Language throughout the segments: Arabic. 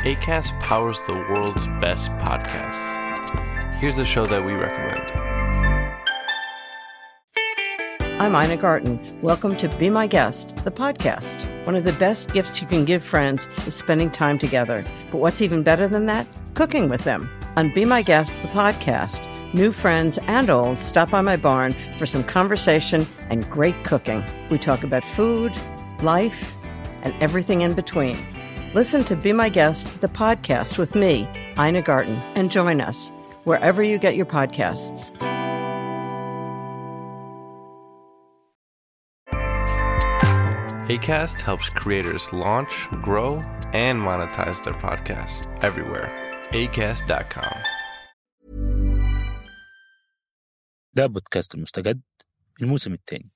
Acast powers the world's best podcasts. Here's a show that we recommend. I'm Ina Garten. Welcome to Be My Guest, the podcast. One of the best gifts you can give friends is spending time together. But what's even better than that? Cooking with them. On Be My Guest, the podcast, new friends and old stop by my barn for some conversation and great cooking. We talk about food, life, and everything in between. Listen to Be My Guest, the podcast with me, Ina Garten, and join us wherever you get your podcasts. Acast helps creators launch, grow, and monetize their podcasts everywhere. Acast.com. ده بودكاست المستجد الموسم الثاني.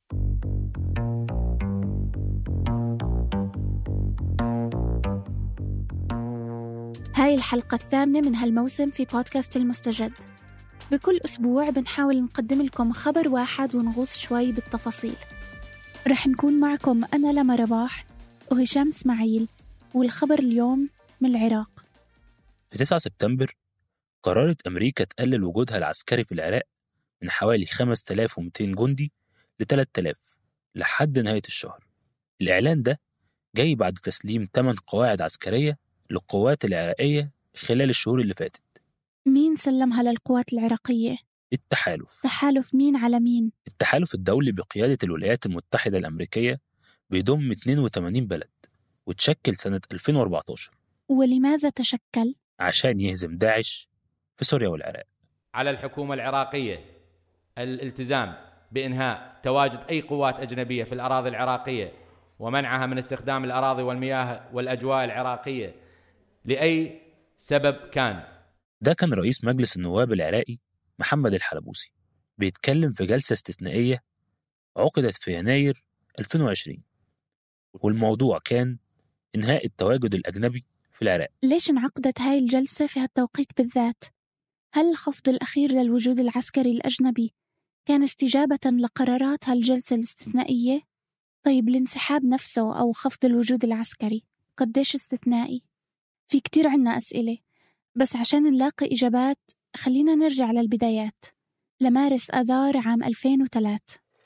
هاي الحلقة الثامنة من هالموسم في بودكاست المستجد. بكل أسبوع بنحاول نقدم لكم خبر واحد ونغوص شوي بالتفاصيل. رح نكون معكم أنا لما رباح وهشام اسماعيل، والخبر اليوم من العراق. في 9 سبتمبر قررت أمريكا تقلل وجودها العسكري في العراق من حوالي 5200 جندي ل 3000 لحد نهاية الشهر. الإعلان ده جاي بعد تسليم 8 قواعد عسكرية للقوات العراقية خلال الشهور اللي فاتت. مين سلمها للقوات العراقية؟ التحالف. تحالف مين على مين؟ التحالف الدولي بقيادة الولايات المتحدة الأمريكية بيضم 82 بلد وتشكل سنة 2014. ولماذا تشكل؟ عشان يهزم داعش في سوريا والعراق. على الحكومة العراقية الالتزام بإنهاء تواجد أي قوات أجنبية في الأراضي العراقية ومنعها من استخدام الأراضي والمياه والأجواء العراقية لأي سبب كان. ده كان رئيس مجلس النواب العراقي محمد الحلبوسي بيتكلم في جلسة استثنائية عقدت في يناير 2020، والموضوع كان إنهاء التواجد الأجنبي في العراق. ليش انعقدت هاي الجلسة في هالتوقيت بالذات؟ هل الخفض الأخير للوجود العسكري الأجنبي كان استجابة لقرارات هالجلسة الاستثنائية؟ طيب الانسحاب نفسه أو خفض الوجود العسكري قديش استثنائي؟ في كتير عنا أسئلة، بس عشان نلاقي إجابات خلينا نرجع للبدايات، لمارس آذار عام 2003.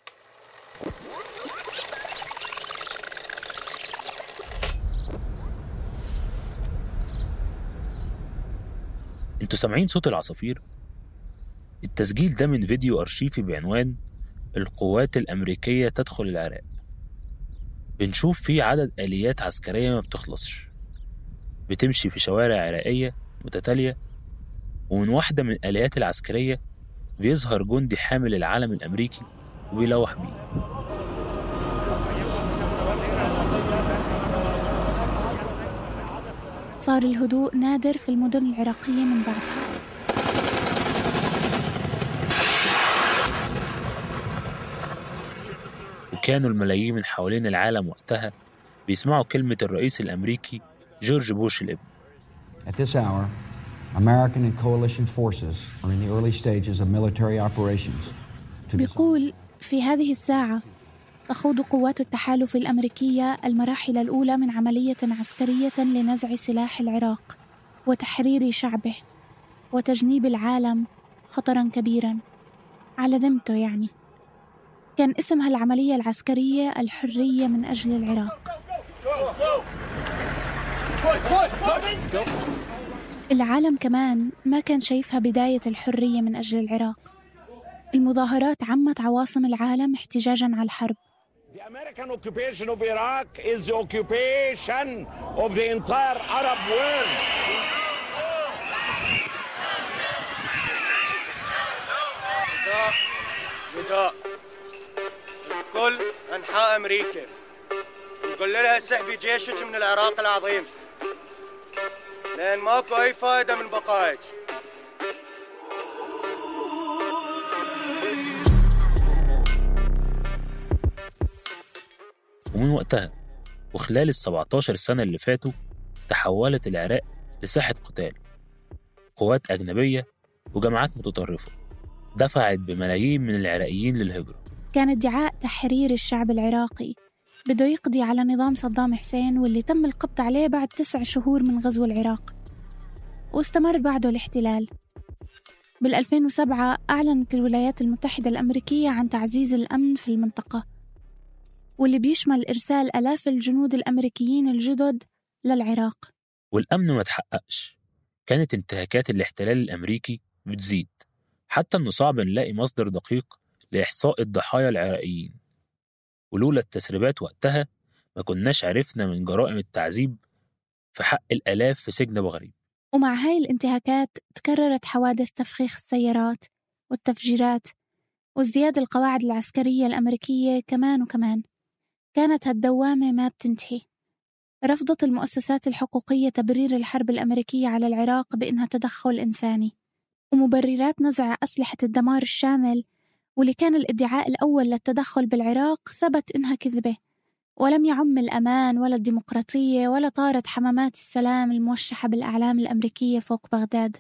انتوا سامعين صوت العصافير؟ التسجيل ده من فيديو أرشيفي بعنوان القوات الأمريكية تدخل العراق. بنشوف فيه عدد آليات عسكرية ما بتخلصش بتمشي في شوارع عراقية متتالية، ومن واحدة من الآليات العسكرية بيظهر جندي حامل العلم الأمريكي وبيلوح بيه. صار الهدوء نادر في المدن العراقية من بعدها. وكانوا الملايين من حوالين العالم وقتها بيسمعوا كلمة الرئيس الأمريكي جورج بوش الابن. At this hour, American and coalition forces are in the early stages of military operations. بيقول في هذه الساعة تخوض قوات التحالف الأمريكية المراحل الأولى من عملية عسكرية لنزع سلاح العراق وتحرير شعبه وتجنيب العالم خطراً كبيراً على ذمته. يعني كان اسمها العملية العسكرية الحرية من أجل العراق. العالم كمان ما كان شايفها بداية الحرية من أجل العراق. المظاهرات عمت عواصم العالم احتجاجاً على الحرب. The American occupation of Iraq is the occupation of the entire Arab world. نداء كل أنحاء أمريكا نقول لها سحبي جيشك من العراق العظيم لأن ماكو أي فائدة من بقائك. ومن وقتها وخلال 17 سنة اللي فاتوا تحولت العراق لساحة قتال. قوات أجنبية وجماعات متطرفة دفعت بملايين من العراقيين للهجرة. كان ادعاء تحرير الشعب العراقي بده يقضي على نظام صدام حسين واللي تم القبض عليه بعد 9 شهور من غزو العراق، واستمر بعده الاحتلال. بال2007 أعلنت الولايات المتحدة الأمريكية عن تعزيز الأمن في المنطقة، واللي بيشمل إرسال آلاف الجنود الأمريكيين الجدد للعراق. والأمن ما تحققش، كانت انتهاكات الاحتلال الأمريكي بتزيد، حتى إنه صعب نلاقي مصدر دقيق لإحصاء الضحايا العراقيين، ولولا التسريبات وقتها ما كناش عرفنا من جرائم التعذيب في حق الآلاف في سجن أبو غريب. ومع هاي الانتهاكات تكررت حوادث تفخيخ السيارات والتفجيرات وازدياد القواعد العسكرية الأمريكية كمان. كانت هالدوامة ما بتنتهي. رفضت المؤسسات الحقوقية تبرير الحرب الأمريكية على العراق بأنها تدخل إنساني، ومبررات نزع أسلحة الدمار الشامل واللي كان الادعاء الأول للتدخل بالعراق ثبت إنها كذبة، ولم يعم الأمان ولا الديمقراطية ولا طارت حمامات السلام الموشحة بالأعلام الأمريكية فوق بغداد.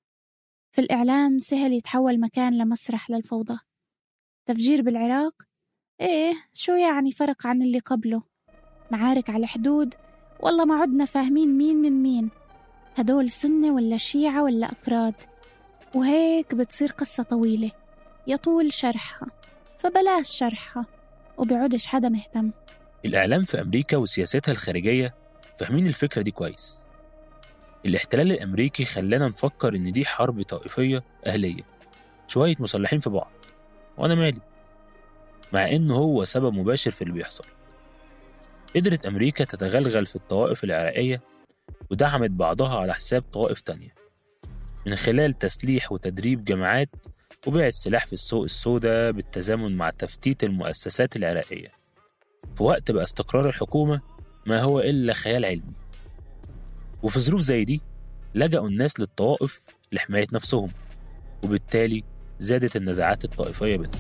في الإعلام سهل يتحول مكان لمسرح للفوضى. تفجير بالعراق؟ إيه شو يعني فرق عن اللي قبله؟ معارك على الحدود؟ والله ما عدنا فاهمين مين من مين، هدول سنة ولا شيعة ولا أكراد، وهيك بتصير قصة طويلة يطول شرحها، فبلاش شرحها وبيعودش حدا مهتم. الإعلام في أمريكا وسياستها الخارجية فاهمين الفكرة دي كويس. الاحتلال الأمريكي خلانا نفكر إن دي حرب طائفية أهلية، شوية مسلحين في بعض وأنا مالي، مع إنه هو سبب مباشر في اللي بيحصل. قدرت أمريكا تتغلغل في الطوائف العراقية ودعمت بعضها على حساب طوائف تانية من خلال تسليح وتدريب جماعات وبيع السلاح في السوق السوداء بالتزامن مع تفتيت المؤسسات العراقية. في وقت بقى استقرار الحكومة ما هو إلا خيال علمي، وفي ظروف زي دي لجأوا الناس للطوائف لحماية نفسهم، وبالتالي زادت النزاعات الطائفية بينهم.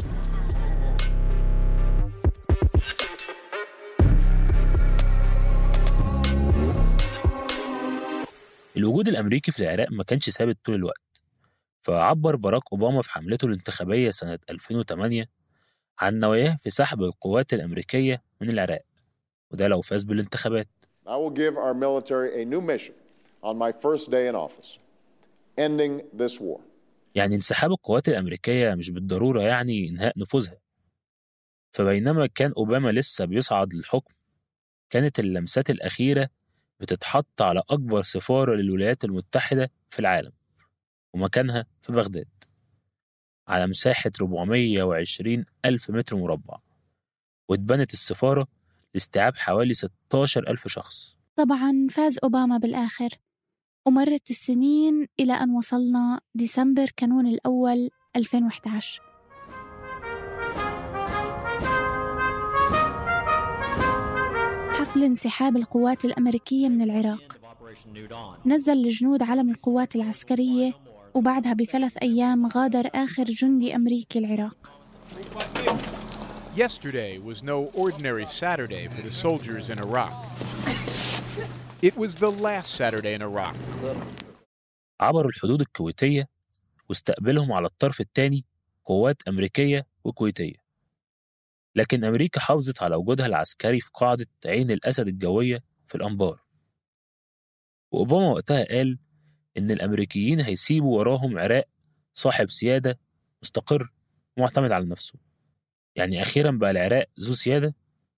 الوجود الأمريكي في العراق ما كانش ثابت طول الوقت، فعبر باراك أوباما في حملته الانتخابية سنة 2008 عن نواياه في سحب القوات الأمريكية من العراق، وده لو فاز بالانتخابات. I will give our military a new mission on my first day in office, ending this war. يعني انسحاب القوات الأمريكية مش بالضرورة يعني إنهاء نفوذها. فبينما كان أوباما لسه بيصعد للحكم، كانت اللمسات الأخيرة بتتحط على أكبر سفارة للولايات المتحدة في العالم، ومكانها في بغداد على مساحة 420 ألف متر مربع، واتبنت السفارة لاستيعاب حوالي 16 ألف شخص. طبعاً فاز أوباما بالآخر، ومرت السنين إلى أن وصلنا ديسمبر كانون الأول 2011. حفل انسحاب القوات الأمريكية من العراق، نزل الجنود علم القوات العسكرية، وبعدها ب3 أيام غادر آخر جندي أمريكي العراق. Yesterday was no ordinary Saturday for the soldiers in Iraq. It was the last Saturday in Iraq. عبروا الحدود الكويتية واستقبلهم على الطرف الثاني قوات أمريكية وكويتية، لكن أمريكا حافظت على وجودها العسكري في قاعدة عين الأسد الجوية في الأنبار. وأوباما وقتها قال إن الأمريكيين هيسيبوا وراهم عراق صاحب سيادة مستقر معتمد على نفسه. يعني أخيراً بقى العراق ذو سيادة.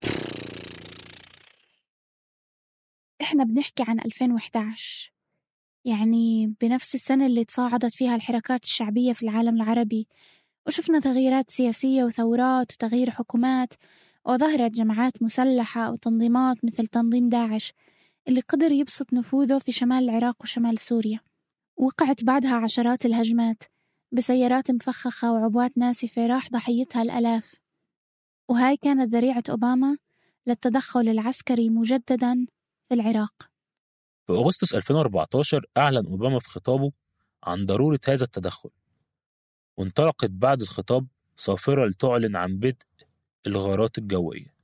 إحنا بنحكي عن 2011، يعني بنفس السنة اللي تصاعدت فيها الحركات الشعبية في العالم العربي، وشفنا تغييرات سياسية وثورات وتغيير حكومات، وظهرت جماعات مسلحة وتنظيمات مثل تنظيم داعش اللي قدر يبسط نفوذه في شمال العراق وشمال سوريا. وقعت بعدها عشرات الهجمات بسيارات مفخخة وعبوات ناسفة راح ضحيتها الآلاف، وهاي كانت ذريعة أوباما للتدخل العسكري مجدداً في العراق. في أغسطس 2014 أعلن أوباما في خطابه عن ضرورة هذا التدخل، وانطلقت بعد الخطاب صافرة لتعلن عن بدء الغارات الجوية.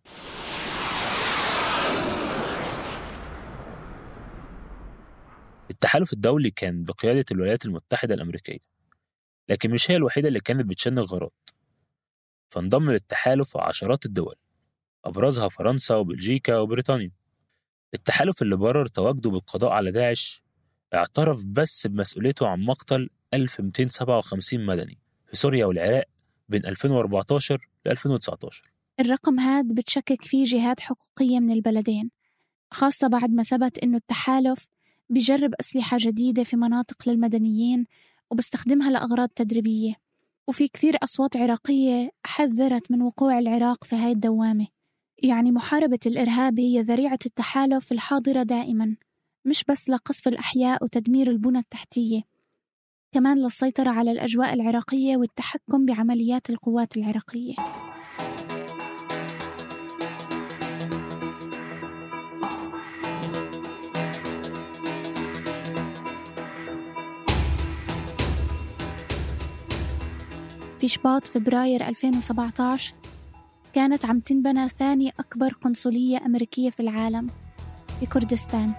التحالف الدولي كان بقيادة الولايات المتحدة الأمريكية، لكن مش هي الوحيدة اللي كانت بتشن الغارات، فانضم للتحالف عشرات الدول أبرزها فرنسا وبلجيكا وبريطانيا. التحالف اللي برر تواجده بالقضاء على داعش اعترف بس بمسؤوليته عن مقتل 1257 مدني في سوريا والعراق بين 2014 ل 2019. الرقم هاد بتشكك فيه جهات حقوقية من البلدين، خاصة بعد ما ثبت إنه التحالف بيجرب أسلحة جديدة في مناطق للمدنيين وبستخدمها لأغراض تدريبية. وفي كثير أصوات عراقية حذرت من وقوع العراق في هاي الدوامة. يعني محاربة الإرهاب هي ذريعة التحالف الحاضرة دائماً، مش بس لقصف الأحياء وتدمير البنى التحتية، كمان للسيطرة على الأجواء العراقية والتحكم بعمليات القوات العراقية. في شباط فبراير 2017 كانت عم تنبنى ثاني أكبر قنصلية أمريكية في العالم في كردستان.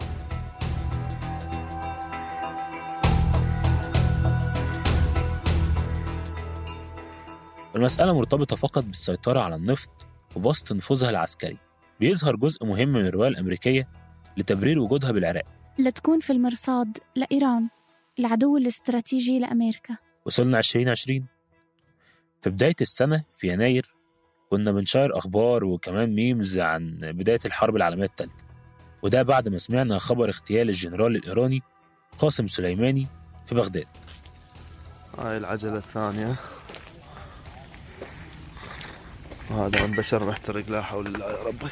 المسألة مرتبطة فقط بالسيطرة على النفط وبسط نفوذها العسكري. بيظهر جزء مهم من الرواية الأمريكية لتبرير وجودها بالعراق، لتكون في المرصاد لإيران العدو الاستراتيجي لأمريكا. وصلنا 2020 في بداية السنة في يناير كنا بنشير أخبار وكمان ميمز عن بداية الحرب العالمية الثالثة، وده بعد ما سمعنا خبر اغتيال الجنرال الإيراني قاسم سليماني في بغداد. هاي العجلة الثانية، وهذا من بشر محترق، لا حول الله يا ربي.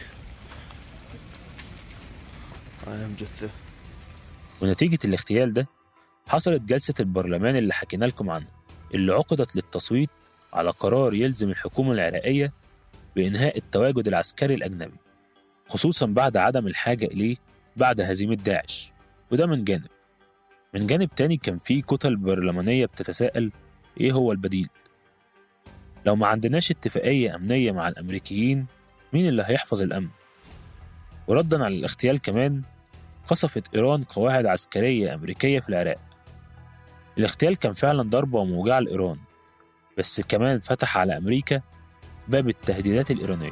هاي مجثة. ونتيجة الاغتيال ده حصلت جلسة البرلمان اللي حكينا لكم عنها، اللي عقدت للتصويت على قرار يلزم الحكومة العراقية بإنهاء التواجد العسكري الأجنبي، خصوصاً بعد عدم الحاجة إليه بعد هزيمة داعش. وده من جانب. من جانب تاني كان فيه كتل برلمانية بتتساءل إيه هو البديل؟ لو ما عندناش اتفاقية أمنية مع الأمريكيين، مين اللي هيحفظ الأمن؟ ورداً على الاغتيال كمان قصفت إيران قواعد عسكرية أمريكية في العراق. الاغتيال كان فعلاً ضربة وموجعة لإيران، بس كمان فتح على أمريكا باب التهديدات الإيرانية.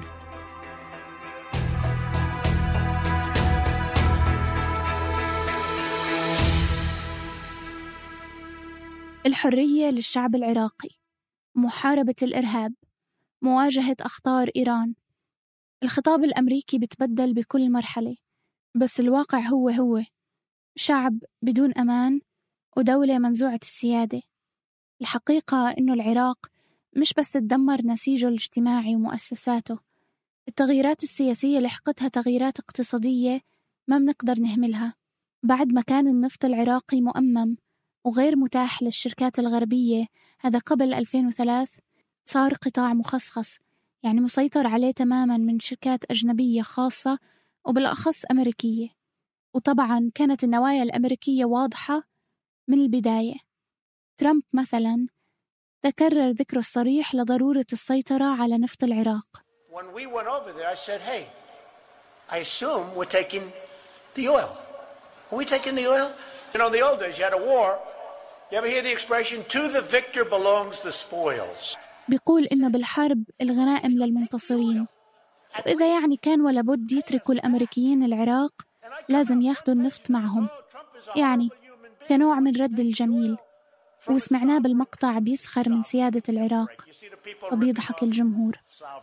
الحرية للشعب العراقي، محاربة الإرهاب، مواجهة أخطار إيران. الخطاب الأمريكي بتبدل بكل مرحلة، بس الواقع هو شعب بدون أمان ودولة منزوعة السيادة. الحقيقة إنه العراق مش بس تدمر نسيجه الاجتماعي ومؤسساته، التغييرات السياسية لحقتها تغييرات اقتصادية ما بنقدر نهملها. بعد ما كان النفط العراقي مؤمم وغير متاح للشركات الغربية، هذا قبل 2003 صار قطاع مخصص، يعني مسيطر عليه تماماً من شركات أجنبية خاصة وبالأخص أمريكية. وطبعاً كانت النوايا الأمريكية واضحة من البداية. ترامب مثلاً تكرر ذكره الصريح لضرورة السيطرة على نفط العراق. When we went over there, I said, hey, I assume we're taking the oil. Are we taking the oil? You know, in the old days, you had a war. You ever hear the expression, to the victor belongs the spoils? بيقول إنه بالحرب الغنائم للمنتصرين، وإذا يعني كان ولا بد يتركوا الأمريكيين العراق لازم ياخدوا النفط معهم، يعني كنوع من رد الجميل. وسمعناه بالمقطع بيسخر من سيادة العراق وبيضحك الجمهور.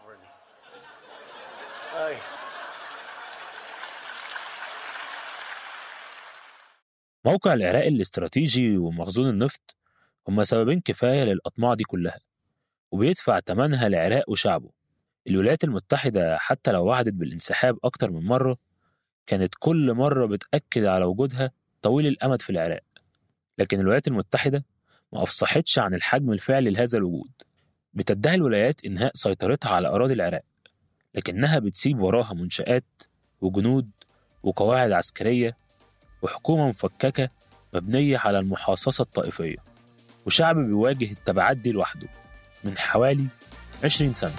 موقع العراق الاستراتيجي ومخزون النفط هما سببين كفاية للأطماع دي كلها، وبيدفع ثمنها العراق وشعبه. الولايات المتحدة حتى لو وعدت بالانسحاب أكتر من مرة، كانت كل مرة بتأكد على وجودها طويل الأمد في العراق. لكن الولايات المتحدة ما أفصحتش عن الحجم الفعلي لهذا الوجود. بتدعي الولايات إنهاء سيطرتها على أراضي العراق، لكنها بتسيب وراها منشآت وجنود وقواعد عسكرية وحكومة مفككة مبنية على المحاصصة الطائفية، وشعب بيواجه التبعات دي لوحده من حوالي 20 سنة.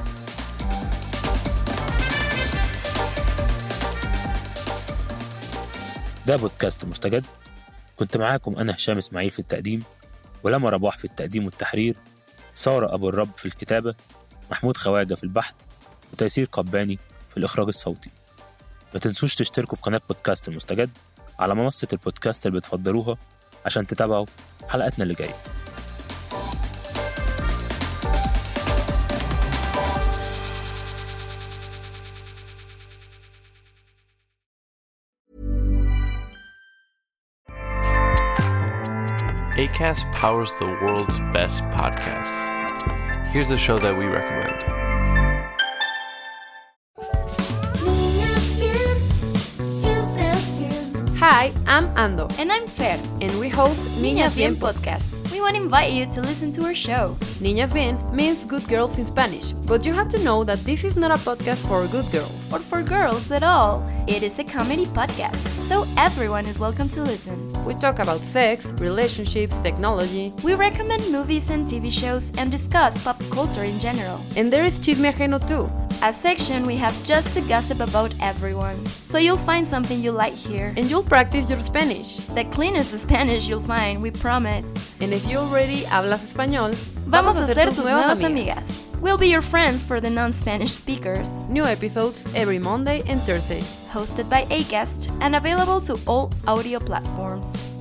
ده بودكاست مستجد، كنت معاكم أنا هشام إسماعيل في التقديم، ولما رباح في التقديم والتحرير، سارة أبو الرب في الكتابة، محمود خواجة في البحث، وتيسير قباني في الإخراج الصوتي. ما تنسوش تشتركوا في قناة بودكاست المستجد على منصة البودكاست اللي بتفضلوها عشان تتابعوا حلقاتنا اللي جاية. Acast powers the world's best podcasts. Here's a show that we recommend. Hi, I'm Ando. And I'm Fer. And we host Niñas Bien podcast. We want to invite you to listen to our show. Niñas Bien means good girls in Spanish, but you have to know that this is not a podcast for good girls. Or for girls at all. It is a comedy podcast, so everyone is welcome to listen. We talk about sex, relationships, technology. We recommend movies and TV shows and discuss pop culture in general. And there is Chisme Ajeno too, a section we have just to gossip about everyone. So you'll find something you like here. And you'll practice your Spanish. The cleanest Spanish you'll find, we promise. And if you already hablas español, vamos a ser tus nuevas amigas. We'll be your friends for the non-Spanish speakers. New episodes every Monday and Thursday. Hosted by Acast and available to all audio platforms.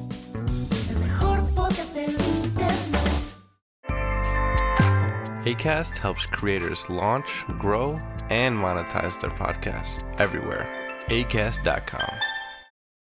Acast helps creators launch, grow, and monetize their podcasts everywhere. Acast.com.